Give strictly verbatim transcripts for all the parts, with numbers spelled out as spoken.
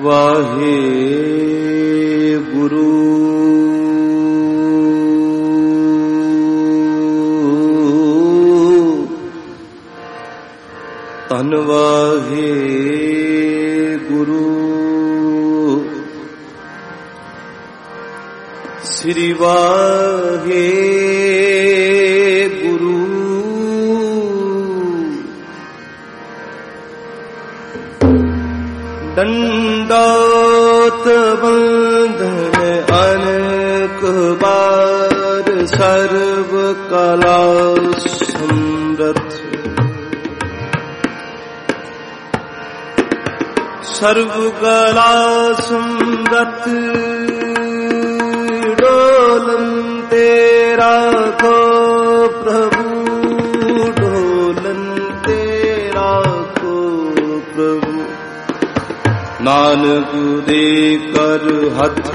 वाहे गुरु तन वाहे गुरु श्री वाहे गुरु दंडोत बंधन अनेक बार सर्व कला समृद्ध सर्व कला समृद्ध डोलन तेरा को प्रभु डोलन तेरा को प्रभु नानक दे कर हथ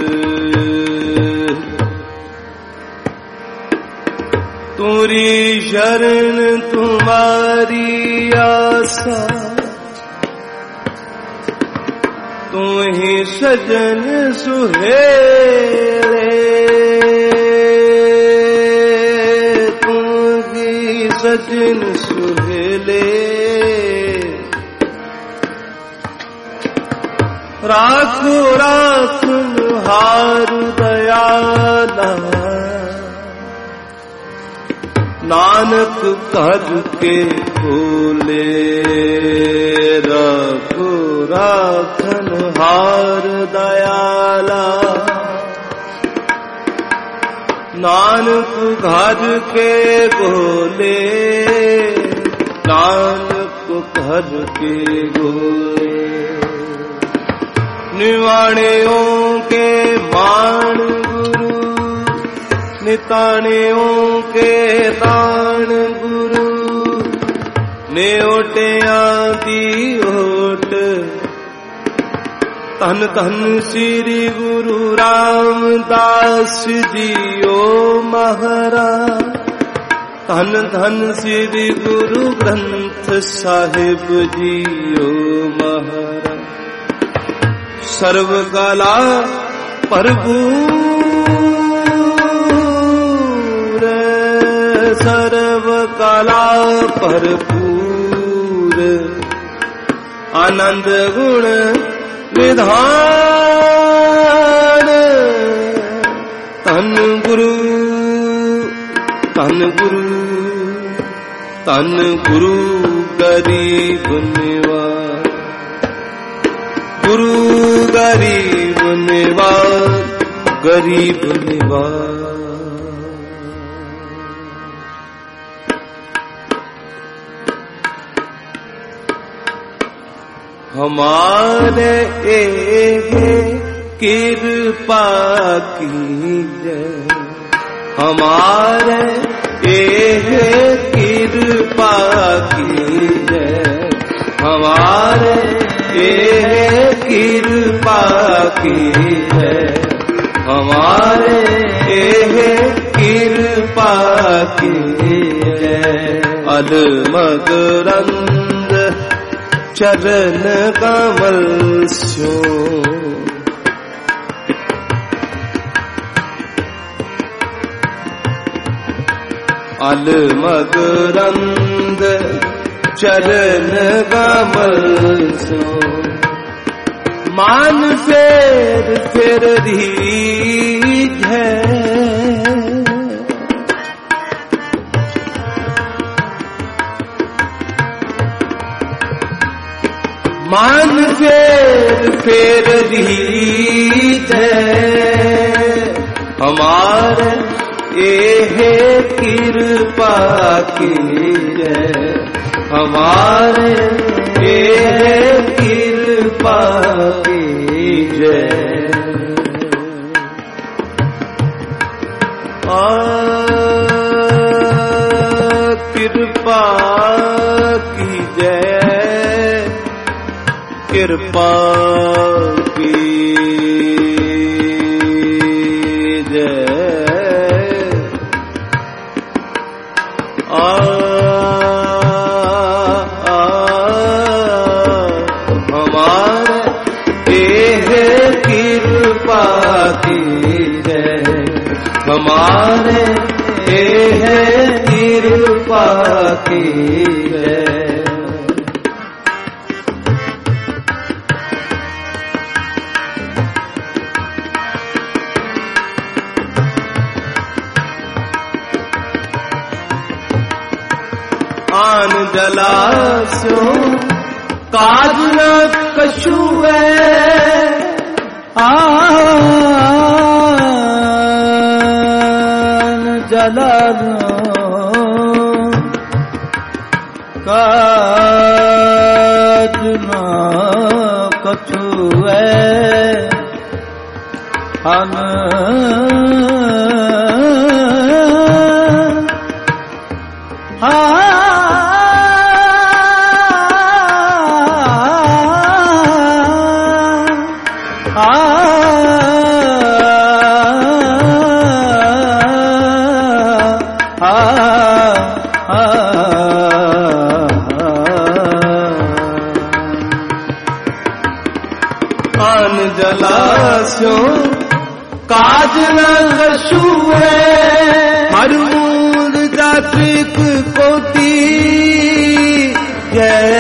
तुरी शरण तुम्हारी आशा तुम्ही सजन सुहेले तुम्ही सजन सुहेले राखो राखन हार दयाला नानक कर के बोले राखो राखन हार दयाला नानक घर के बोले नानक घर के बोले निवाणियों के मान गुरु निताणियों के ताण गुरु नेओटियां दी ओट धन धन श्री गुरु रामदास जी ओ महाराज धन धन श्री गुरु ग्रंथ साहिब जी ओ महाराज सर्व कला भरपूर सर्व कला भरपूर आनंद गुण निधान तन गुरु तन गुरु तन गुरु गरीब निवास गुरु गरीब निवास गरीब निवास हमारे एहे कृपा कीजे हमारे एहे कृपा कीजे हमारे एहे कृपा कीजे हमारे एहे कृपा कीजे अलमगरंद चरण कमल स्यो अलमगरंद चरण कमल स्यो मान फेर फेर रीझ है मान फेर फेर रीत हमारे एहे कृपा कीजे हमारे एहे कृपा कीजे आ कृपा कीजे कृपा कीजे आ हमारे हमारे है कृपा कीजय। आन जलासो काज न कछु है, आन जलासो काज न कछु है, अन जलासो काज न कछु है, मरूद जात्रिक कोटि जय।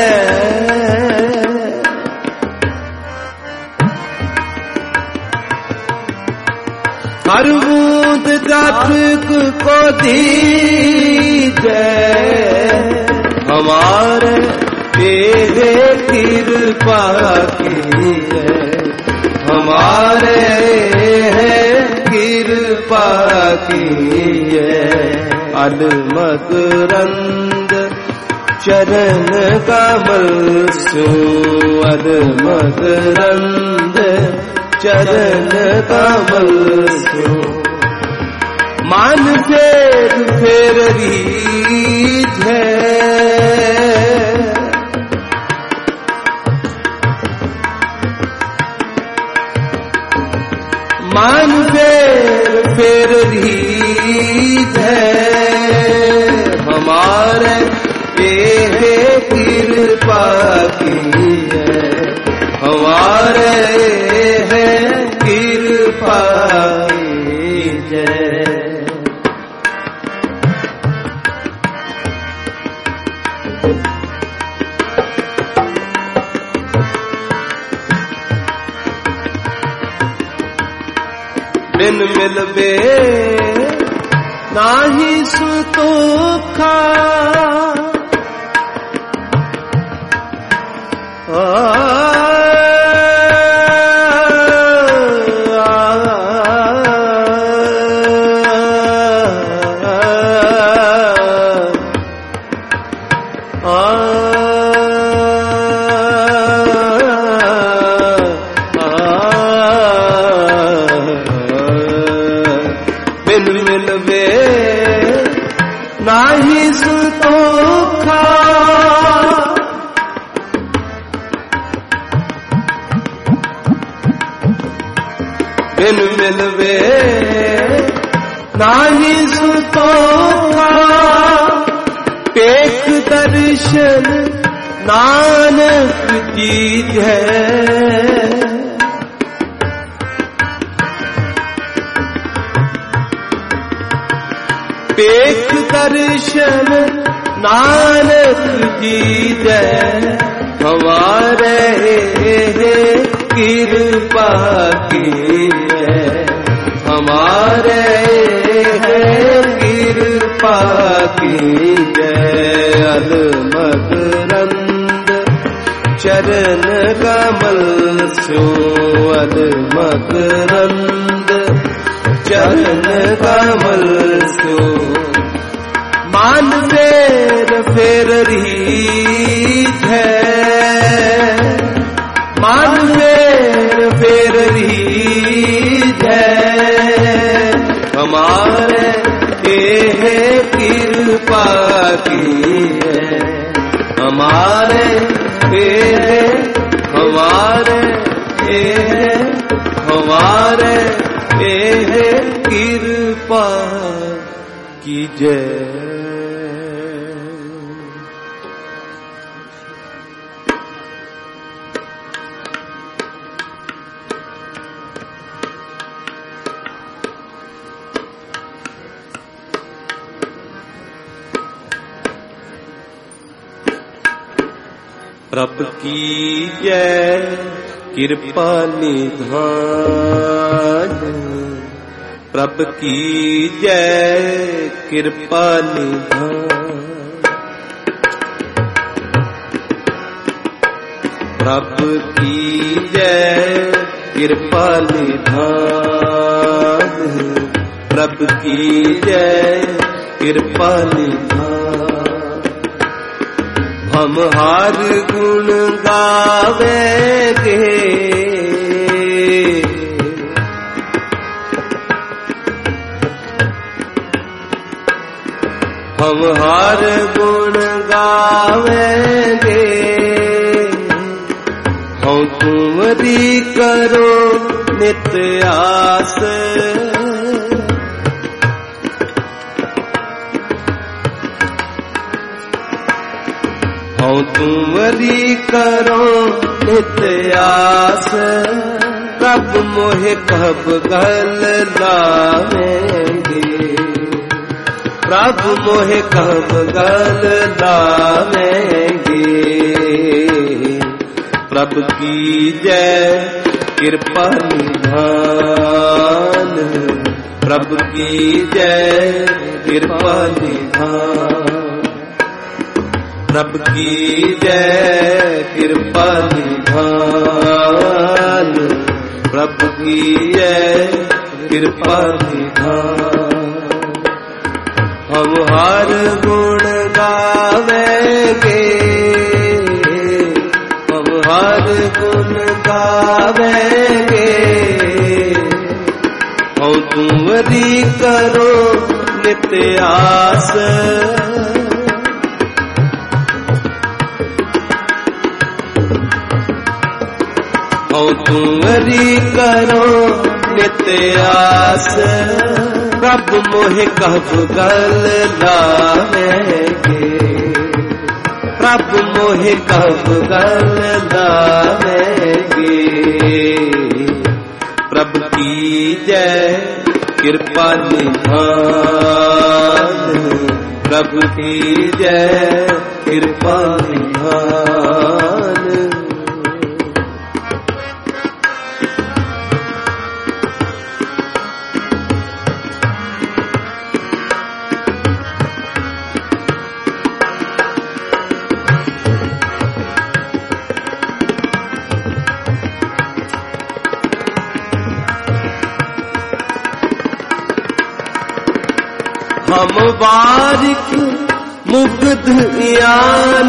मरूद जात्रिक कोटि जय, हमारे तेरे कृपा कीजय। हमारे है कृपा कीजय। अलमकरंद चरण कमल सो, अलमकरंद चरण कमल सो, मान फेर फेर रीझ है, मान फेर फेर रीझ है, हमारे ये कृपा कीजय। हमारे है कृपा कीजय। बिन मिलबे नाही सुतोखा, नाही सुतोखा, बिन मिलवे नाही सुतोखा, पेख दर्शन नानक कीजय। पेख दर्शन नानक कीजय। हमारे कृपा कीजय। हमारे कृपा कीजय। अलमकरंद चरण कमल सो, अलमकरंद चरण कमल सो, मान फेर फेर रीझ है, मान फेर फेर रीझ है, हमारे ये कृपा कीजय। हमारे ये हमारे ये हमारे ये कृपा कीजय। प्रभु की जय कृपा निधान, प्रभु की जय कृपा निधान। प्रभु की जय कृपा निधान, प्रभु की जय कृपा निधान। हम हर गुण गावेंगे, हम हर गुण गावेंगे। हम तुमरी करो नित्य आस, हम तुमरी करो नित्य आस। प्रभु मोहे कब गल लावेंगे, प्रभु मोहे कब गल लावेंगे। प्रभु की जय कृपा निधान, प्रभु की जय कृपा निधान, प्रभु की जय कृपा निधान, प्रभु की जय कृपा निधान। हम हर गुण गावेंगे, हम हर गुण गावेंगे। हम तुमरी करो नित्य आस, हम तुमरी करो नित्य आस। प्रभु मोहे कब गल लावेंगे, प्रभु मोहे कब गल लावेंगे। प्रभु की जय कृपा निधान, प्रभु की जय कृपा निधान। हम बारिक मुग्ध यान,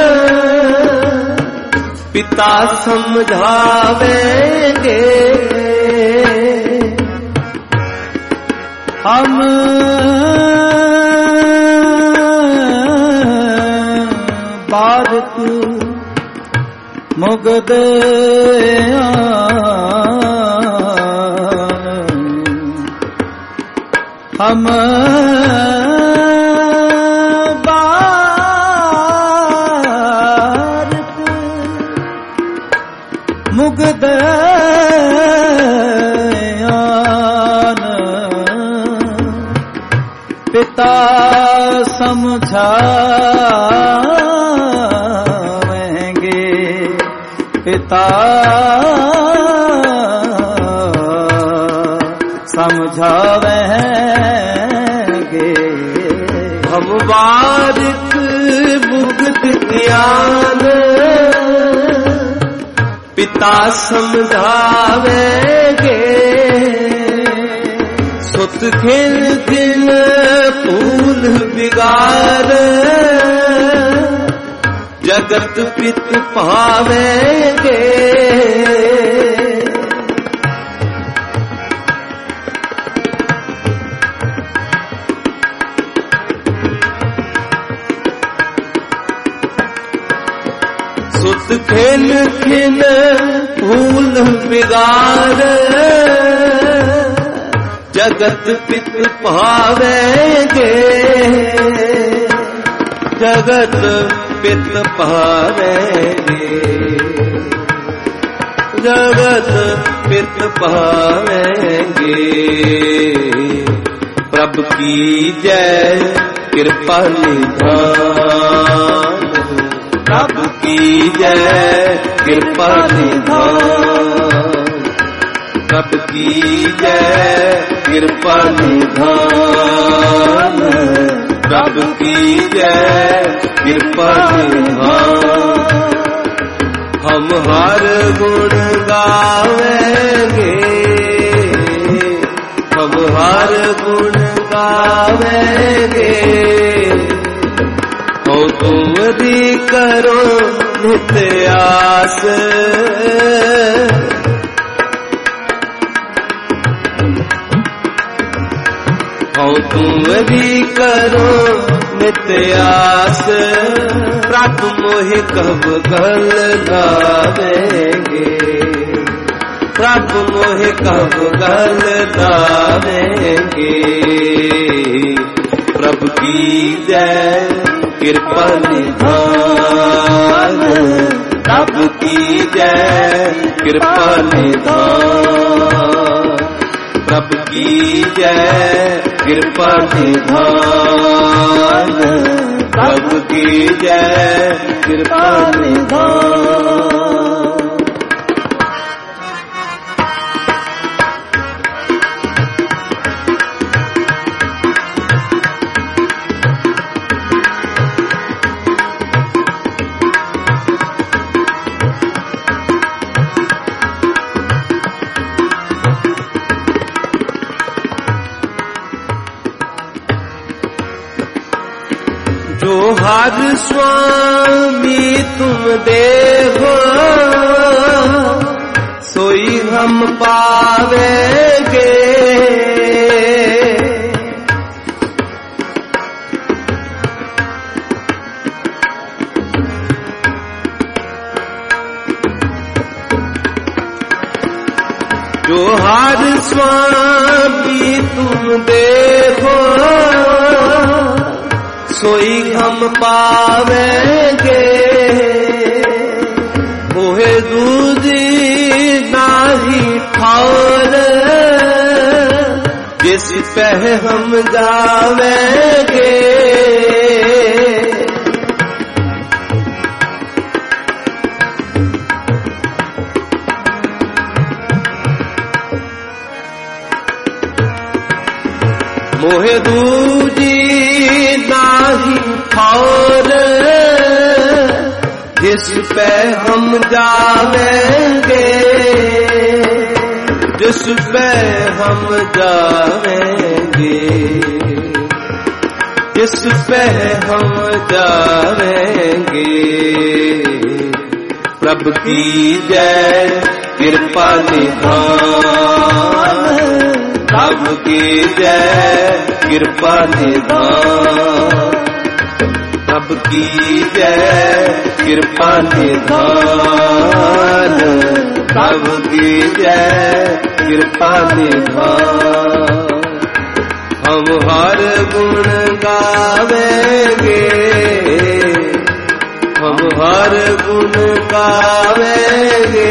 पिता समझावेंगे। हम बारिक मुग्ध हम बारिक मुग्ध पिता समझावेंगे, पिता समझावेंगे। हम बारिक मुग्ध ज्ञान, पिता समझावेंगे। सुत खिल खिल फूल बिगाड़, जगत पित पावेंगे। सुत खेल खिल फूल बिगाड़, जगत पित पावेंगे। जगत पित पावेंगे, जगत पित पावेंगे। प्रभु की जय कृपा निधान, प्रभु कीजै कृपा निधान। प्रभु कीजै कृपा निधान। प्रभु कीजै कृपा निधान। हम हर गुण गावेंगे, हम हर गुण गावेंगे। हो तुम भी करो नित्य आस। हो तुम भी करो नित्य आस। प्रभु मोहि कब गल गावेंगे, प्रभु मोहि कब गल गावेंगे। प्रभु कीजै कृपा निधान। प्रभु कीजै कृपा निधान। प्रभु कीजै कृपा निधान। प्रभु कीजै कृपा निधान। जो हर स्वामी तुम देहो, सोई हम पावेंगे। जो हर स्वामी तुम देहो, सोई हम पावेंगे। मोहे दूजी नाही ठार, जिस पे हम जावेंगे। मोहे दूजी नाही ठार, जिस पे हम जावेंगे। जिस पे हम जावेंगे, जिस पे हम जावेंगे। प्रभु कीजै कृपा निधान। प्रभु कीजै कृपा निधान। प्रभु कीजै कृपा निधान। प्रभु कीजै कृपा निधान। हम हर गुण गावेंगे, हम हर गुण गावेंगे।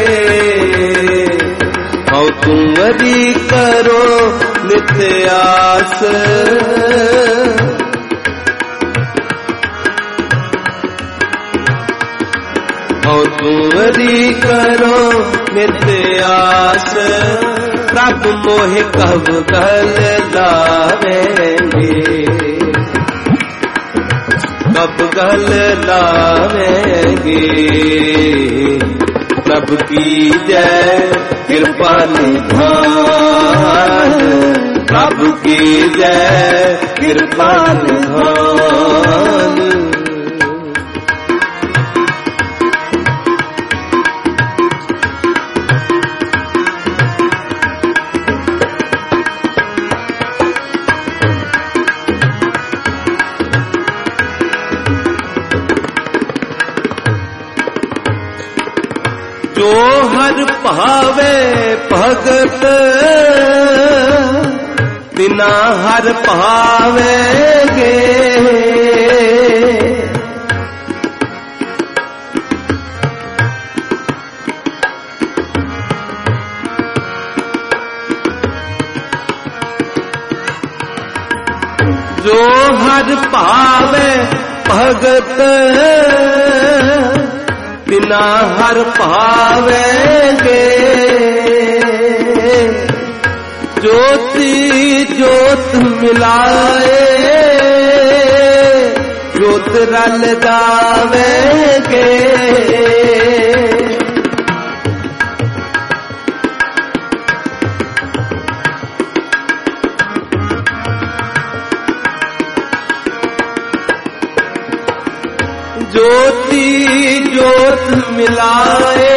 हो तुम भी करो नित्य आस। हो तुम भी करो नित्य आस। प्रभु मोहि कब गल लावेंगे, कब गल लावेंगे। प्रभु कीजै कृपा निधान। प्रभु कीजै कृपा निधान। जो हर पावे भगत, बिना हर पावेंगे। जो हर पावे भगत, बिना हर पावेंगे। ज्योति ज्योत मिलाए ज्योत रल जावेंगे। ज्योति ज्योत मिलाए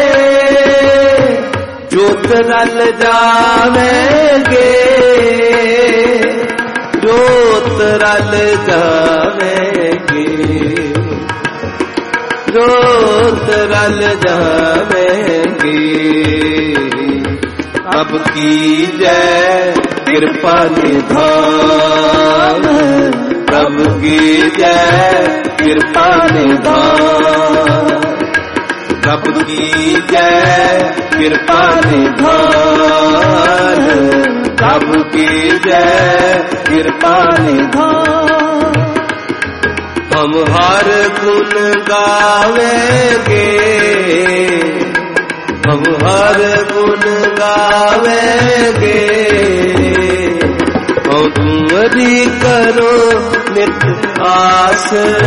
ज्योत रल जावेंगे। ज्योत रल जावेंगे। ज्योत रल जावेंगे। अब की जय कृपा निधान। प्रभु की जय कृपा निधान। प्रभु की जय कृपा निधान। प्रभु की जय कृपा निधान। हम हर गुण गावेंगे। हम हर गुण गावेंगे। और तुम्हारी करो नित आस।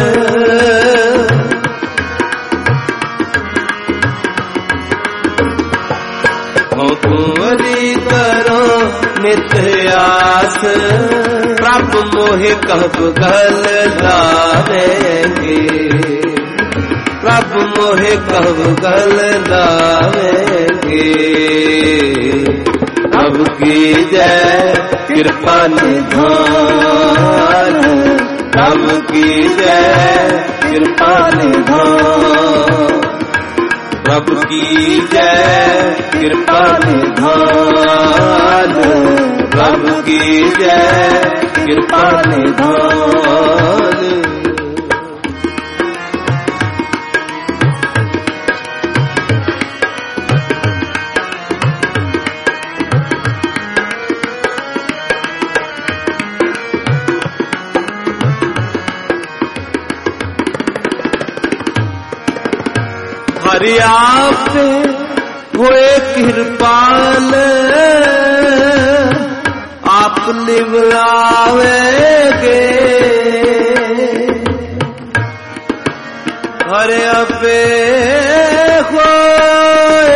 तुम्हारी करो नित आस। प्रभु मोहे कब गल लावेंगे। प्रभु मोहे कब गल लावेंगे। प्रभु की जय कृपा निधान। प्रभु की जय कृपा निधान। प्रभु की जय कृपा निधान। प्रभु की जय कृपा निधान। हरि आप हुए कृपाल। आप निभलावेंगे। हरे अपे हुए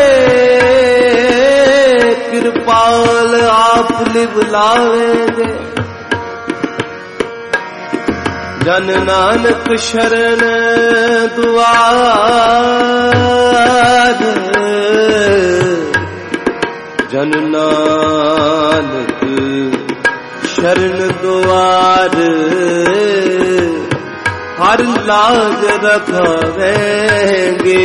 कृपाल आप निभलावेंगे। जन नानक शरण दुआर। जन नानक शरण दुआर। हर लाज रखावेंगे।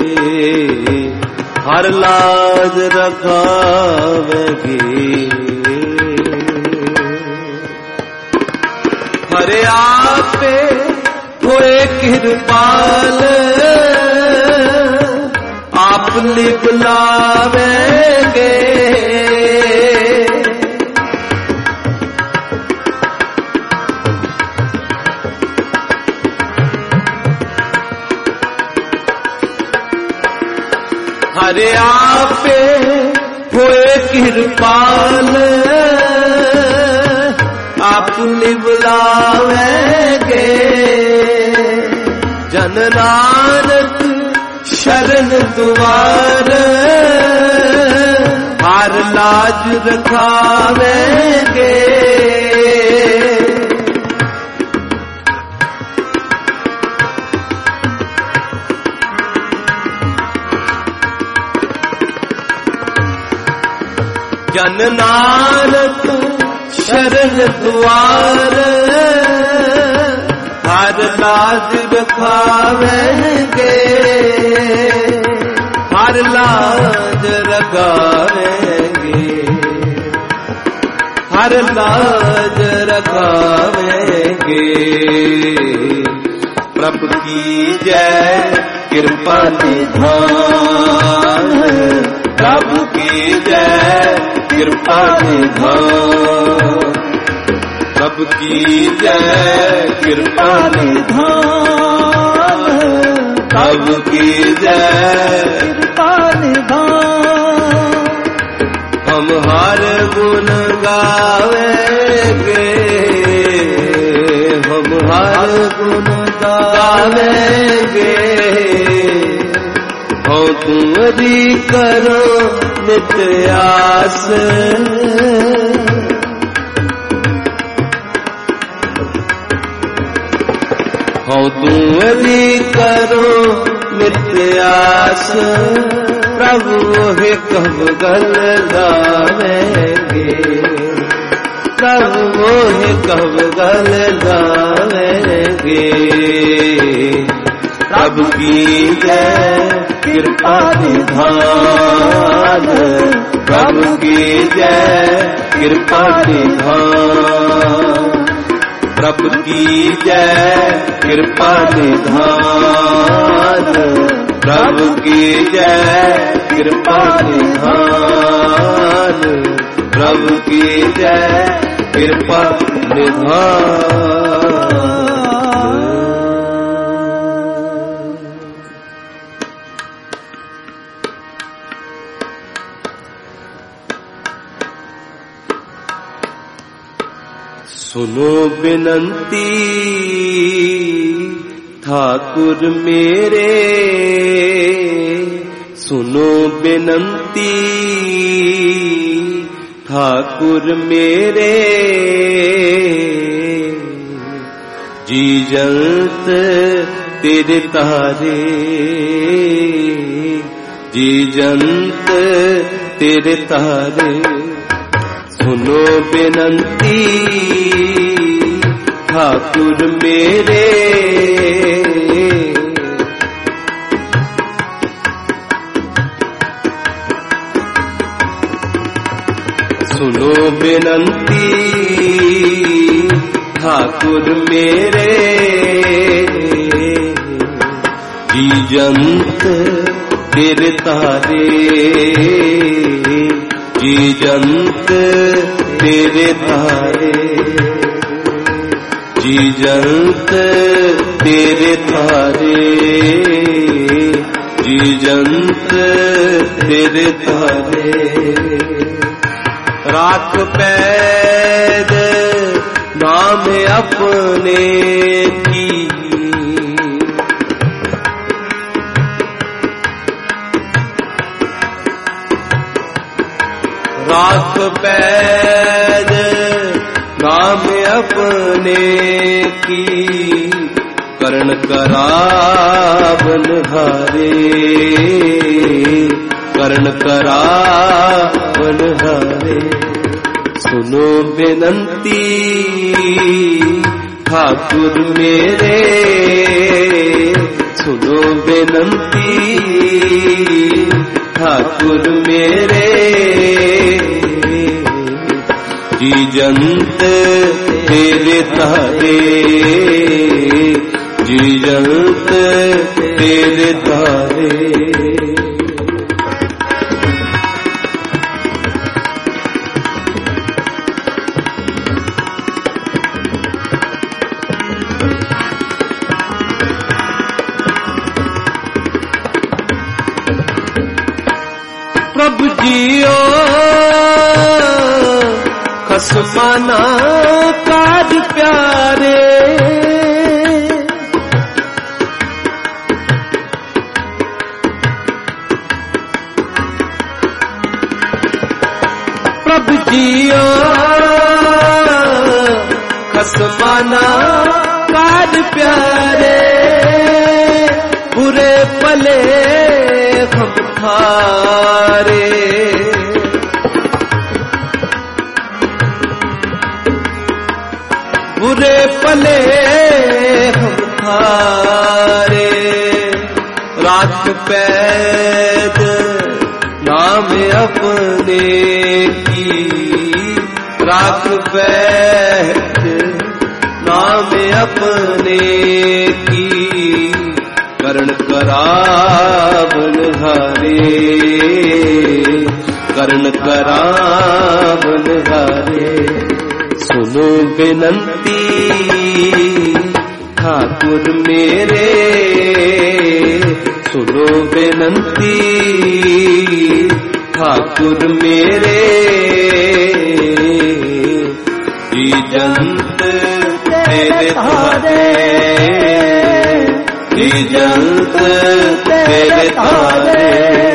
हर लाज रखावेंगे। हरे आपे हुए कृपाल। आप लिखलावेंगे। हरे आपे हुए कृपाल। आप निभलावेंगे। जन नानक शरण दुआर। हर लाज रखावेंगे। जन नानक शरण द्वार। हर लाज रखावेंगे। हर लाज रखावेंगे। हर लाज रखावेंगे। प्रभु की जय कृपा निधान। प्रभु की जय कृपा निधान। प्रभु की जय कृपा निधान। प्रभु की जय कृपा निधान। हम हर गुण गावेंगे, हम हर गुण गावेंगे। हो तुम्हारी करो नित्य आस, हो तुम्हारी करो नित्य आस। प्रभु हे कब गल गावेंगे, प्रभु हे कब गल गावेंगे। प्रभु की जय कृपा निधान, प्रभु की जय कृपा निधान। प्रभु की जय कृपा निधान, प्रभु की जय कृपा निधान। प्रभु की जय कृपा निधान। सुनो विनंती ठाकुर मेरे, सुनो विनंती ठाकुर मेरे। जी जंत तेरे तारे, जी जंत तेरे तारे। सुनो विनंती ठाकुर मेरे, सुनो विनंती ठाकुर मेरे। जी जंत तेरे तारे, जी जंत तेरे तारे, जी जंत तेरे तारे, जी जंत तेरे तारे। राख पैद नाम अपने की, राख पैद नाम अपने की। करण करावन हारे, करण करावन हारे। सुनो विनंती ठाकुर मेरे, सुनो विनंती ठाकुर मेरे। जी जंत तेरे तारे, जी जंत तेरे तारे। प्रभु जियो खसमाना काज प्यारे, प्रभु जियो खसमाना काज प्यारे। बुरे पले हम थारे, बुरे पले हम थारे। राख पैद नाम अपने की, राख पैद नाम अपने की। करण करावन हारे, करण करावन हारे। सुनो विनंती ठाकुर मेरे, बेनंती ठाकुर मेरे, जंत तेरे थारे, जंत तेरे थारे,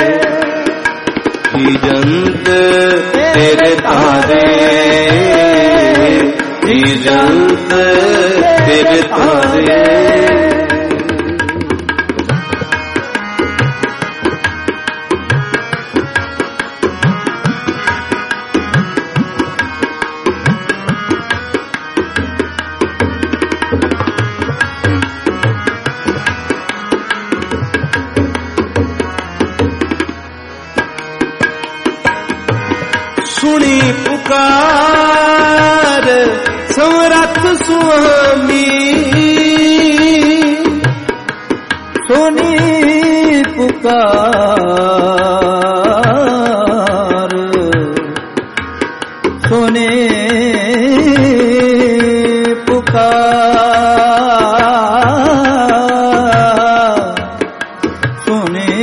जंत तेरे थारे, जंत तेरे थारे। सुनी पुकार समरथ स्वामी, सुनी पुकार, सुनी पुकार, सुनी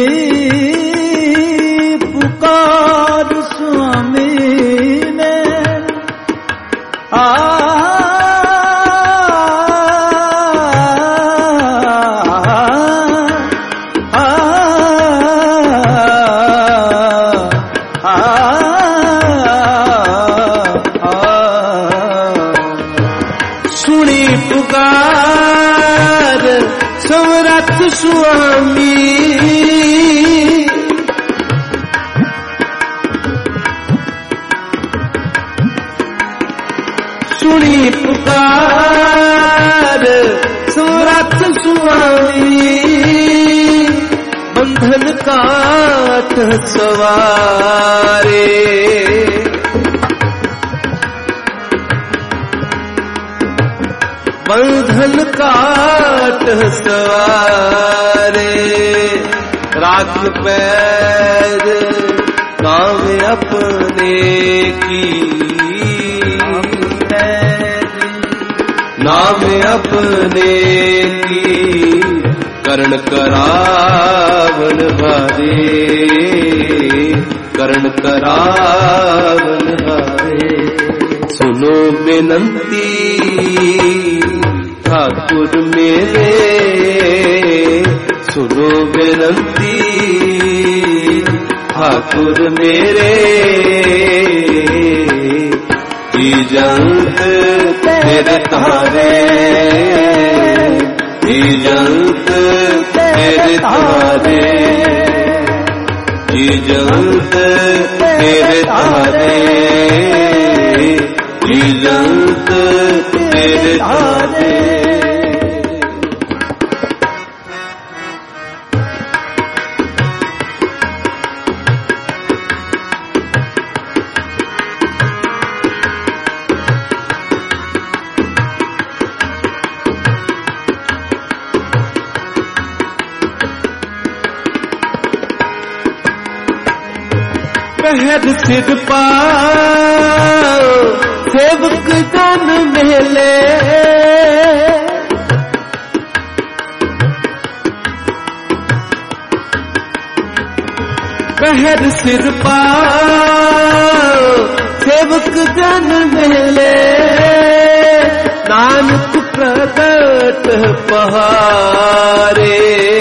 पुकार स्वामी ने आ सुनी पुकार समरथ स्वामी, सुनी पुकार समरथ स्वामी, बंधन काट सवारे, बंधन काट सवारे, राख पैर काम अपने की, नाम अपने की, करण करावन भारे, करण करावन भारे। सुनो बेनंती ठाकुर मेरे, सुनो बेनंती ठाकुर मेरे, जंत तेरे थारे, जंत तेरे थारे, जंत तेरे थारे, जंत तेरे थारे। पहर सिर पाओ सेवक जन मेले, पहर सिर पाओ सेवक जन मेले, नानक प्रगट पहारे,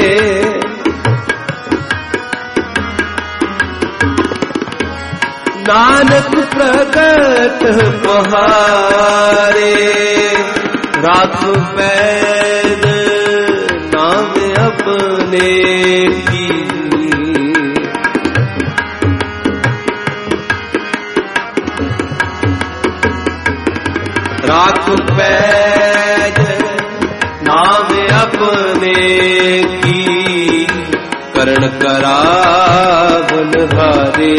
नानक प्रगट पहारे, राख पैर नाम अपने की, राख पैर नाम अपने की, करण करावन भारे,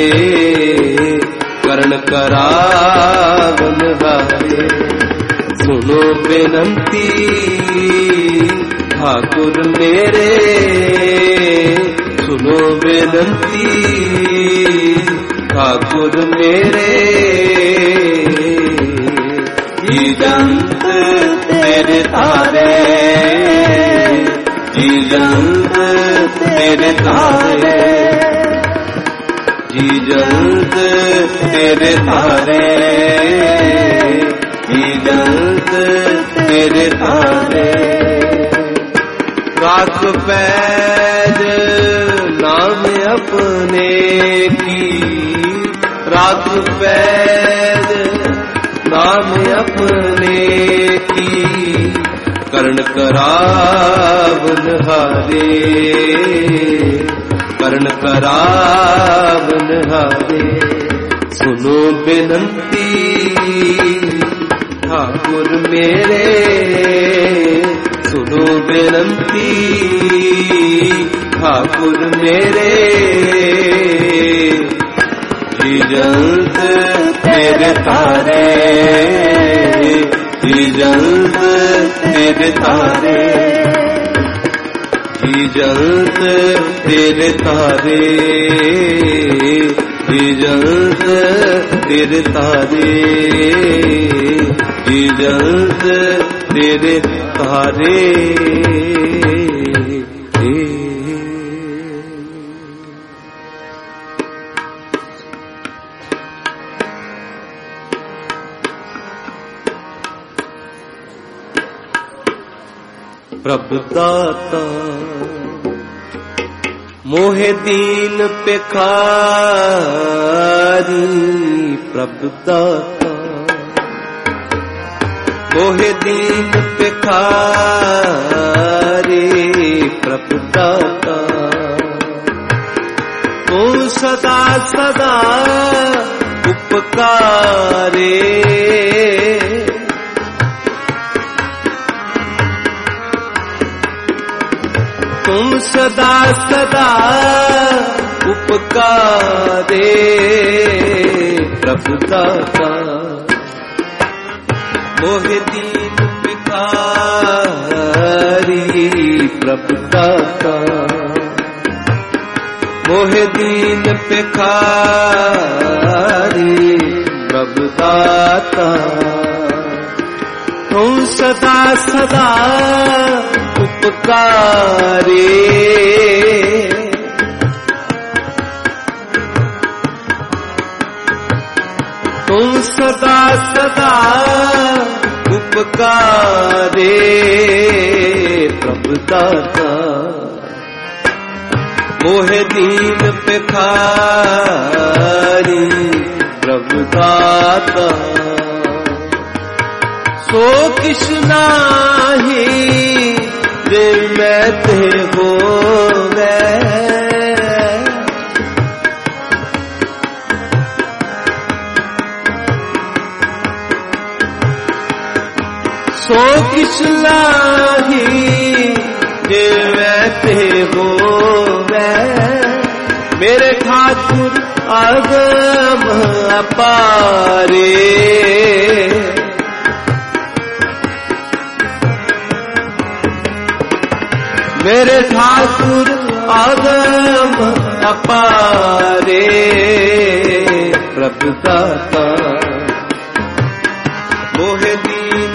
करण करावन भारे। सुनो बेनंती ठाकुर मेरे, सुनो बेनंती ठाकुर मेरे, जंत तेरे थारे, जंत तेरे तारे, जी जल्द तेरे तारे, जी जल्द तेरे तारे। राख पैज नाम अपने की, राख पैज नाम अपने की, कर्ण करावन हारे, कर्ण करावन हारे। सुनो बेनंती ठाकुर मेरे, सुनो बेनंती ठाकुर मेरे। जी जल्द तेरे तारे, जी जल्द तेरे तारे, जी जल्द तेरे तारे, जी जल्द तेरे तारे, जी जल्द तेरे तारे। प्रभु दाता मोहे दीन पेखारी, प्रभु दाता मोहे दीन पेखारी, प्रभु दाता तू सदा सदा उपकारे। तुम सदा सदा उपकारे, प्रभु दाता मोहे दीन भिखारी, प्रभु दाता मोहे दीन भिखारी, प्रभु दाता तुम सदा सदा उपकारे। तुम सदा सदा उपकारे, प्रभु दाता मोहे दीन भिखारी, प्रभु दाता सो किस नाही जे मैं ते हो गए। सो किस नाही जे मैं ते हो गए। मेरे ठाकुर आगम अपारे, मेरे ठाकुर आगम अपारे, प्रभु दाता मोहे दीन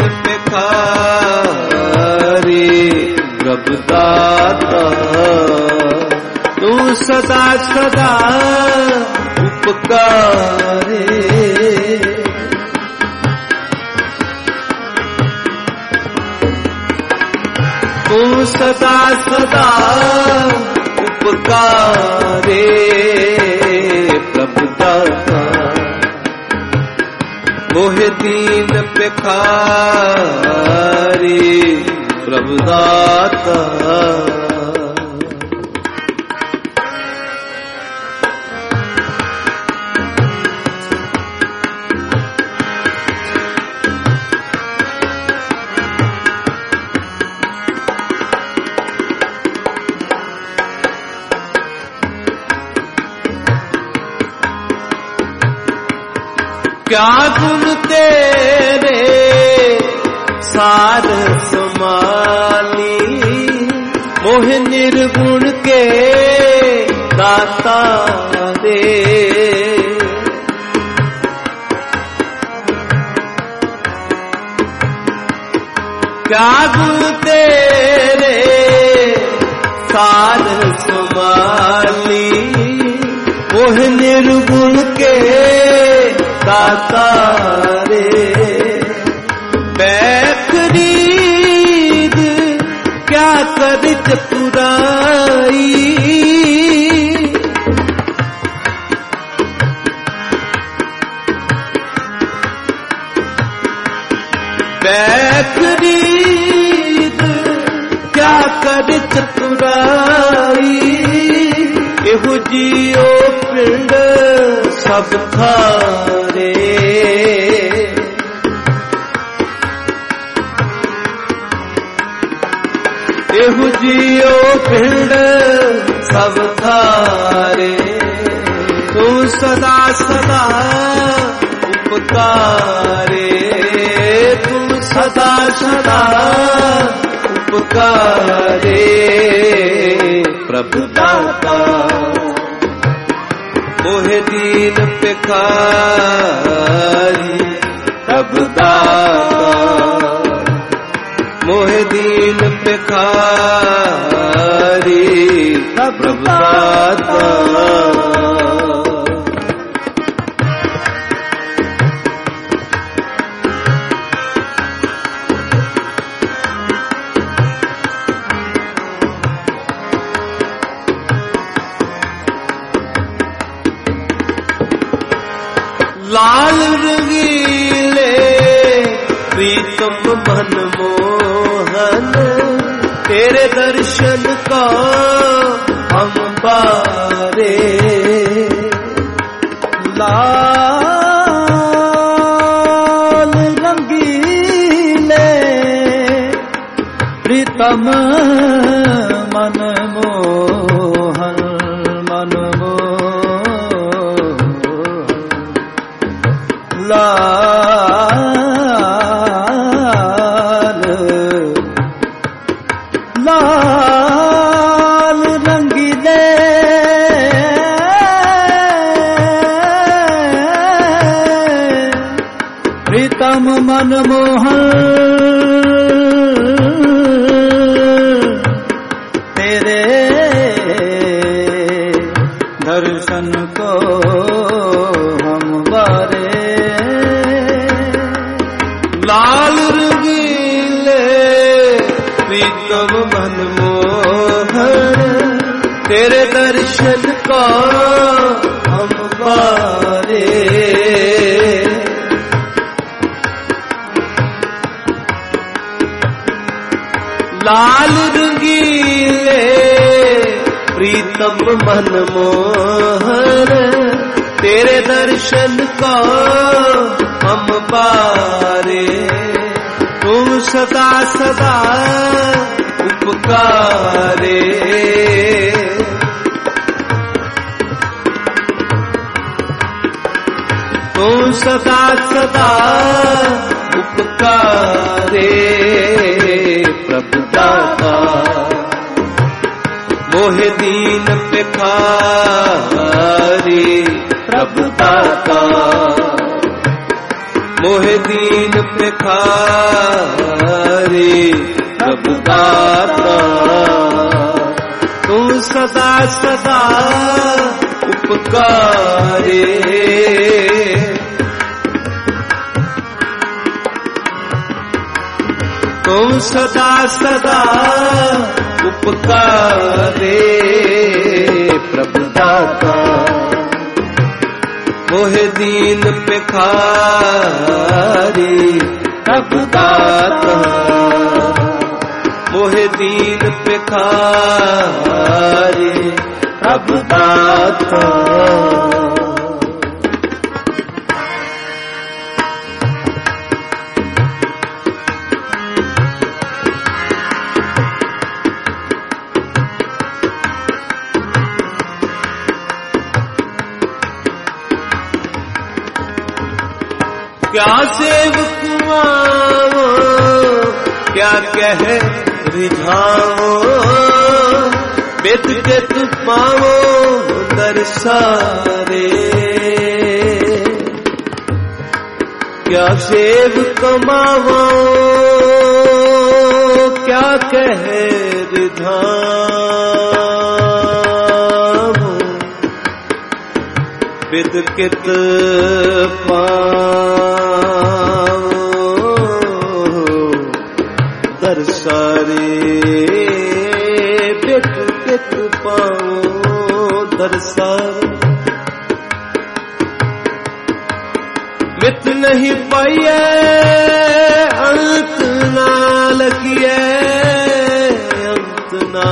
भिखारी, प्रभु दाता तू सदा सदा उपकारे। तू सदा सदा उपकारे, प्रभु दाता मोहे दीन भिखारी, प्रभु दाता क्या गुण तेरे सार समाली, मोह निर्गुण के दाता दे। क्या गुण तेरे सार समाली, निर्गुण के दाता रे। बैखरीद क्या कर चतुराई, बैखरीद क्या कर चतुराई। एहु जियो पिंड सब थारे, एहु जियो पिंड सब थारे। तू सदा सदा उपकारे, तू सदा सदा उपकारे। प्रभु दाता मोहे दीन पिखारी, प्रभु दाता मोहे दीन पिखारी, प्रभु दाता। लाल रंगीले प्रीतम मन मोहन, तेरे दर्शन का हम पारे। लाल रंगीले प्रीतम मन मोहन, मन लाल लाल रंगीले प्रीतम मन मोहन, तेरे दर्शन को हम बारे। लाल रंगीले प्रीतम मन मोहन, तेरे दर्शन को हम पारे। लाल रंगीले प्रीतम मन मोहन, तेरे दर्शन को हम पारे। तुम सदा सदा उपकारे, तुम सदा सदा उपकारे। प्रभु दाता मोहे दीन पिखारी, प्रभु दाता मोहे दीन पिखारी, प्रभु दाता। तू सदा सदा उपकारे, तुम सदा सदा उपकारे। प्रभु दाता मोहे दीन पिखारी, प्रभु दाता मोहे दीन पिखारी, प्रभु दाता। क्या सेवक मावो, क्या कह रिझाओ, बेत के तु पावो दरसारे। क्या सेवक मावो, क्या कह रिझाओ, बिद कित पाओ दर्शारे बिद कित पाओ दर्शारे मित नहीं पाइए अंत ना लगिए अंत ना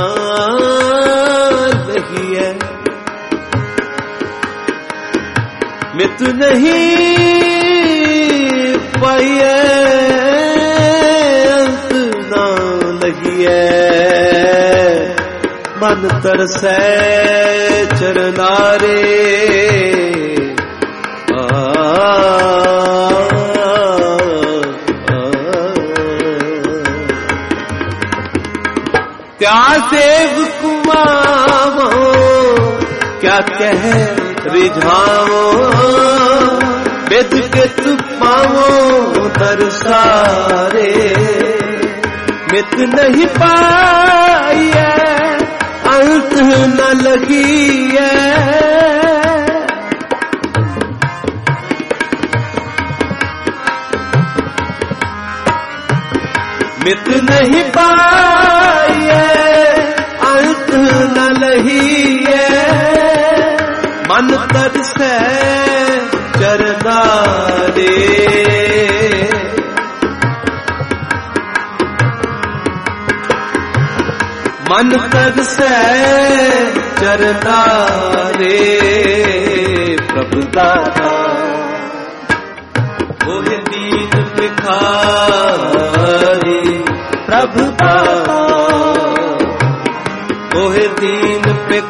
लगिए मित नहीं पाइए अंत ना लगिए मन तरसै चरनारे क्या सेव कुमावो क्या कह रिझाओ बिद कित पाओ दर्शारे मित नहीं पाइए अंत न लगिए मित नहीं पाइए अंत न लहिए मन तरसै चरनारे मन तरसै चरनारे प्रभु दाता ओहे दीन भिखारी प्रभु दाता ओहे दीन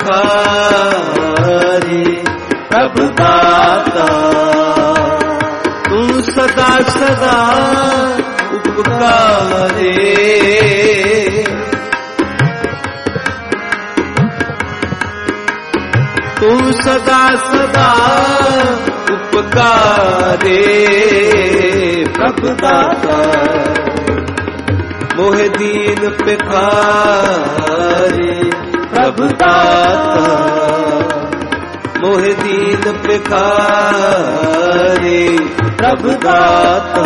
भिखारी प्रभु दाता तू सदा सदा उपकारे तू सदा सदा उपकारे प्रभु दाता मोहे दीन भिखारी प्रभु दाता मोहे दीन भिखारी प्रभु दाता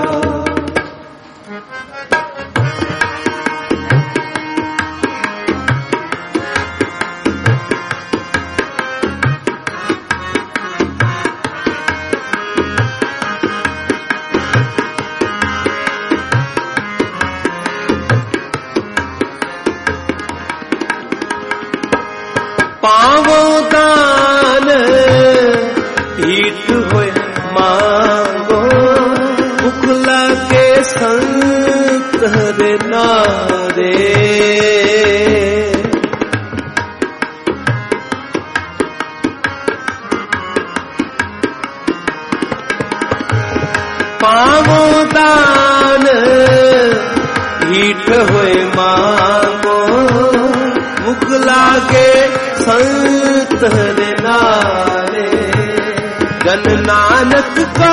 पावो दान हीट होए मांगो मुखला के संत हरे नारे पावो दान हीट होए मांगो मुखला के संत हरे नारे जन नानक का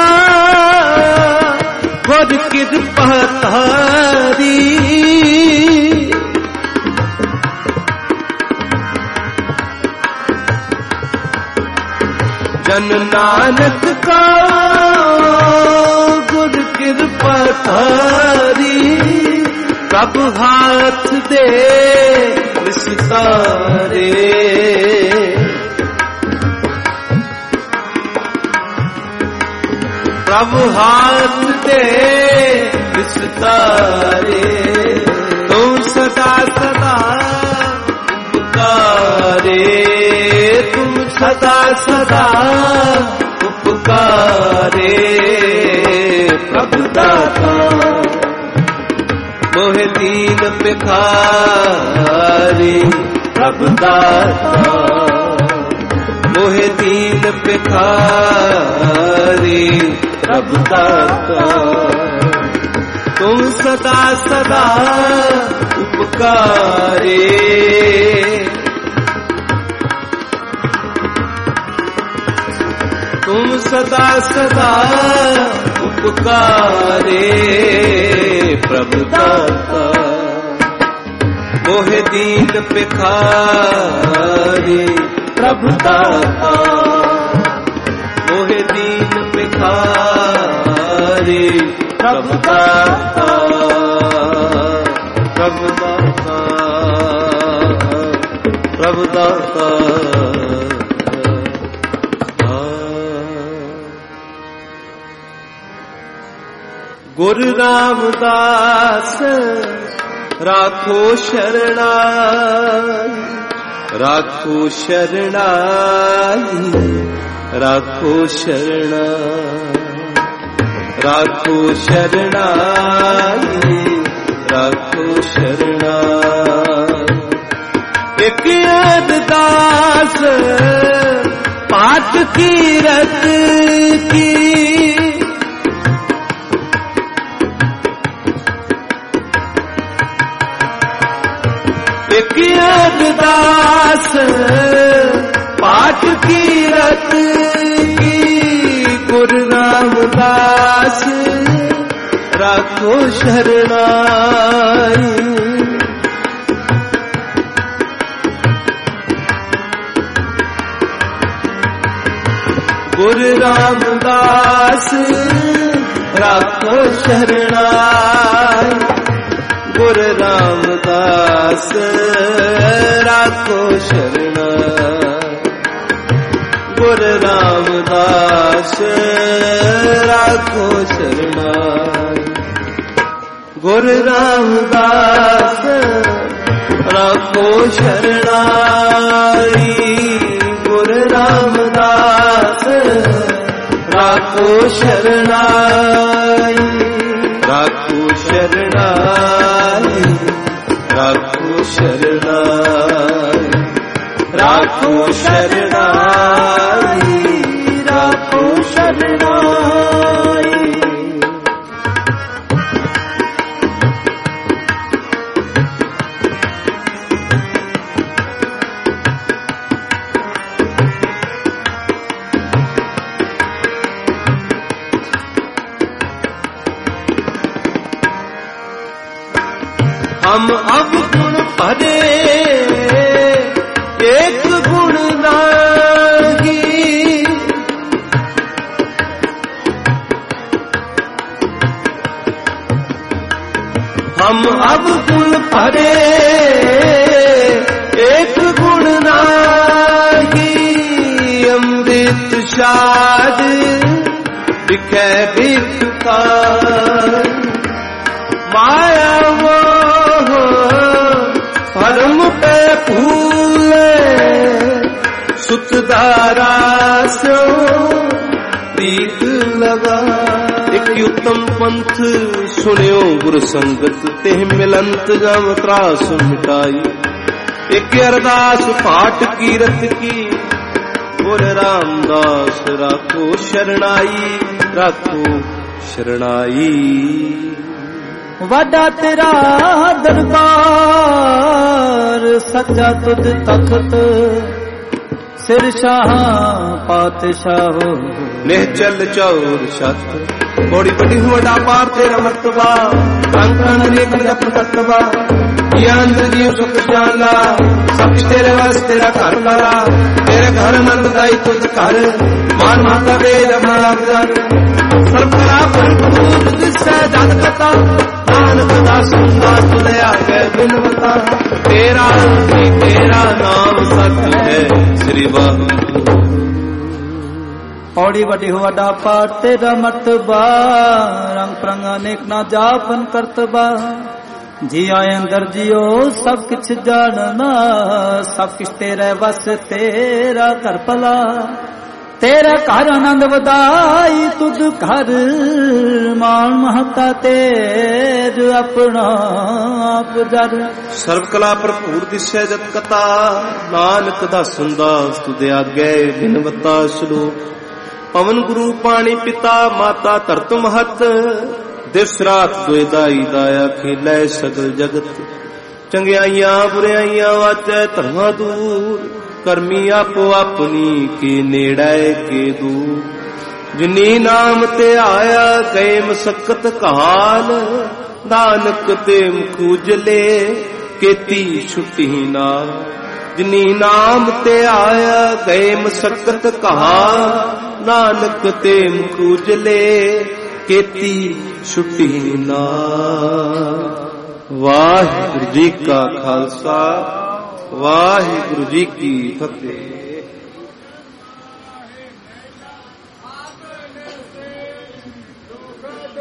गुर कृपा तारी जन नानक का गुर कृपा तारी कब हाथ दे सितारे प्रभु हाथ दे सितारे तुम सदा सदा उपकारे तुम सदा सदा उपकारे प्रभु दाता मोहे दीन भिखारी प्रभु दाता मोहे दीन भिखारी प्रभु दाता तुम सदा सदा उपकारे तुम सदा सदा उपकारे प्रभु दाता मोहे दीन भिखारी प्रभु दाता भिखारी प्रभु दाता प्रभु दाता प्रभु दाता गुरु रामदास राखो शरणाई राखो शरणाई राखो शरणाई राखो शरणाई राखो शरणाई एक अरदास पाठ कीरत की एक अरदास पाठ कीरत की गुरु रामदास राखो शरणाई गुरु रामदास राखो शरणाई गुरु रामदास राखो शरणाई गुरु रामदास राखो शरणाई गुरु रामदास राखो शरणाई गुरु रामदास राखो शरणाई राखो शरणाई राखो शरणाई राखो शरणाई राखो शरणाई हम अब गुण भरे एक गुण नाही हम अब गुण भरे एक गुण नाही अमृत शाद बिकै भिखारी माया परम पे फूले सुतदारा सो प्रीत लगा एक उत्तम पंथ सुनियो गुरु संगत तेह मिलंत जम त्रास मिटाई एक अरदास पाठ कीरत की गुरु रामदास राखो शरणाई राखो शरणाई वाडा तेरा दरबार सच्चा तुझ तख्त सिर शाह पातशाह निहचल चौर छत बड़ी बड़ी वडा पार तेरा मर्तबा कंकण रेख जप तत्वा ये अंदर जीव सुख शाला सब कुछ तेरे वास तेरा घर वाला तेरे घर नंद दाई तुझ घर मान माता वेद महाराज सर्वकला भरपूर दिसै जग कथा नानक दास दास दया है बिनवता तेरा तेरा नाम सत्य है श्री बाबू औड़ी वडी वडा पार तेरा मर्तबा रंग प्रंग अनेक ना जापन करतबा जी आए अंदर जियो सब किछ जानना सब किछ तेरे वस तेरा कर भला तेरा घर आनंद वदाई तुझ घर मान महता तेज अपना आप जर सर्व कला भरपूर दिशै जत कथा नानक दासन दास तुदे आगे बिनवता श्लोक पवन गुरु पानी पिता माता धरत महत दिस रात दुदाई दाया खेलै सगल जगत चंगियाइयां बुराइयां वाचै धर्मा दूर करमी आपो अपनी के नेड़ै के दूर जिनी नाम ते आया गए मसकत कहाल नानक ते मुख उजले केती छुट्टी नाल ਜਿਨੀ ਨਾਮ ਤੇ ਆਇਆ ਗਏ ਮਸਕਤ ਕਹਾ ਨਾਨਕ ਤੇ ਮੁਖ ਉਜਲੇ ਕੀਤੀ ਛੁੱਟੀ ਨਾ। ਵਾਹਿਗੁਰੂ ਜੀ ਕਾ ਖਾਲਸਾ ਵਾਹਿਗੁਰੂ ਜੀ ਕੀ ਫਤਿਹ।